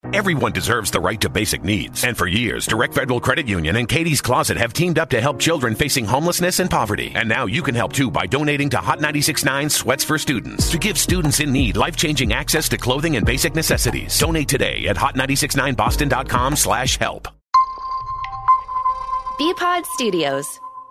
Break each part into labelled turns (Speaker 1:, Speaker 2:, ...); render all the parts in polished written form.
Speaker 1: Everyone deserves the right to basic needs. And for years, Direct Federal Credit Union and Katie's Closet have teamed up to help children facing homelessness and poverty. And now you can help too by donating to Hot 96.9 Sweats for Students to give students in need life-changing access to clothing and basic necessities. Donate today at hot969boston.com/help.
Speaker 2: BPod Studios.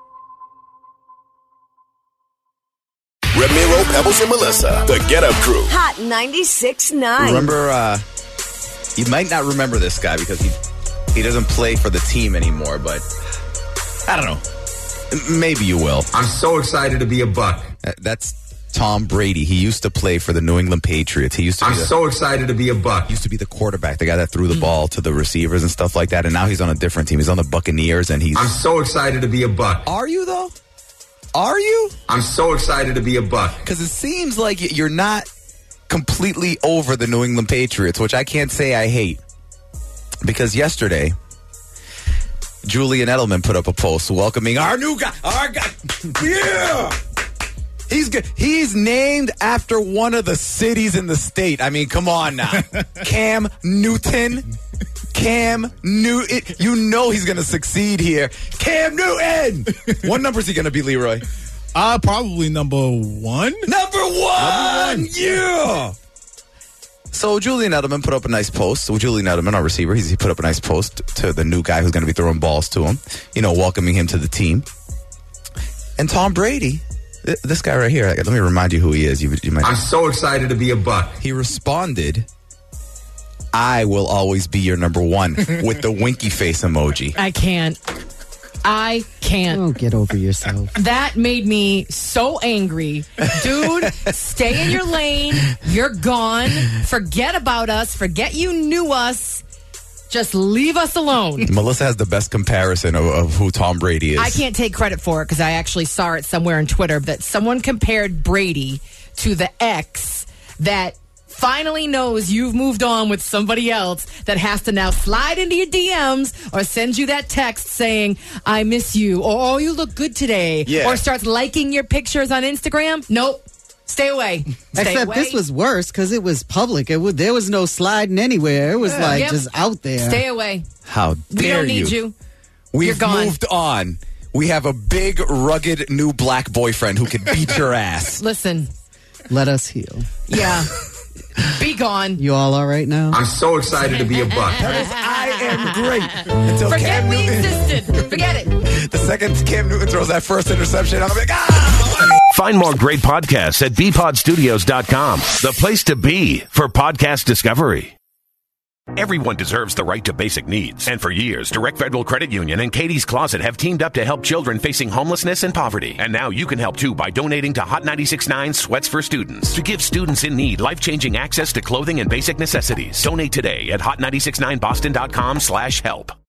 Speaker 3: Ramiro, Pebbles, and Melissa, the Get Up Crew.
Speaker 4: Hot 96.9.
Speaker 5: Remember, you might not remember this guy because he doesn't play for the team anymore, but I don't know. Maybe you will.
Speaker 6: I'm so excited to be a Buck.
Speaker 5: That's Tom Brady. He used to play for the New England Patriots.
Speaker 6: I'm so excited to be a Buck.
Speaker 5: He used to be the quarterback, the guy that threw the ball to the receivers and stuff like that, and now he's on a different team. He's on the Buccaneers, and
Speaker 6: I'm so excited to be a Buck.
Speaker 5: Are you, though? Are you?
Speaker 6: I'm so excited to be a Buck.
Speaker 5: Because it seems like you're not completely over the New England Patriots, which I can't say I hate. Because yesterday, Julian Edelman put up a post welcoming our new guy. Our guy. Yeah! He's good. He's named after one of the cities in the state. I mean, come on now. Cam Newton. You know he's going to succeed here. Cam Newton! What number is he going to be, Leroy?
Speaker 7: Probably number one.
Speaker 5: Number one! Yeah! So Julian Edelman put up a nice post. So Julian Edelman, our receiver, he put up a nice post to the new guy who's going to be throwing balls to him, welcoming him to the team. And Tom Brady, this guy right here, let me remind you who he is. You might.
Speaker 6: I'm so excited to be a Buck.
Speaker 5: He responded, I will always be your number one with the winky face emoji.
Speaker 8: I can't.
Speaker 9: Oh, get over yourself.
Speaker 8: That made me so angry. Dude, stay in your lane. You're gone. Forget about us. Forget you knew us. Just leave us alone.
Speaker 5: Melissa has the best comparison of who Tom Brady is.
Speaker 8: I can't take credit for it because I actually saw it somewhere on Twitter that someone compared Brady to the ex that finally knows you've moved on with somebody else that has to now slide into your DMs or send you that text saying, I miss you, or oh, you look good today, or starts liking your pictures on Instagram. Nope. Stay away.
Speaker 9: Except this was worse because it was public. There was no sliding anywhere. It was just out there.
Speaker 8: Stay away.
Speaker 5: How dare you?
Speaker 8: We don't need you.
Speaker 5: We've moved on. We have a big, rugged, new black boyfriend who can beat your ass.
Speaker 8: Listen.
Speaker 9: Let us heal.
Speaker 8: Yeah. Be gone.
Speaker 9: You all right now?
Speaker 6: I'm so excited to be a Buck.
Speaker 5: I am great. Until
Speaker 8: Forget
Speaker 5: Cam
Speaker 8: we
Speaker 5: Newton.
Speaker 8: existed. Forget it.
Speaker 5: The second Cam Newton throws that first interception, I'm like, ah!
Speaker 1: Find more great podcasts at bpodstudios.com, the place to be for podcast discovery. Everyone deserves the right to basic needs. And for years, Direct Federal Credit Union and Katie's Closet have teamed up to help children facing homelessness and poverty. And now you can help too by donating to Hot 96.9 Sweats for Students to give students in need life-changing access to clothing and basic necessities. Donate today at hot969boston.com/help.